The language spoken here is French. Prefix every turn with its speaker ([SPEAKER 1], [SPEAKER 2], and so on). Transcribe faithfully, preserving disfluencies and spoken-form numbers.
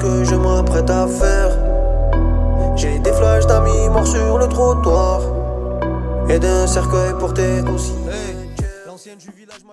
[SPEAKER 1] que je m'apprête à faire. J'ai des flashs d'amis morts sur le trottoir et d'un cercueil porté aussi. Hey, l'ancienne du village.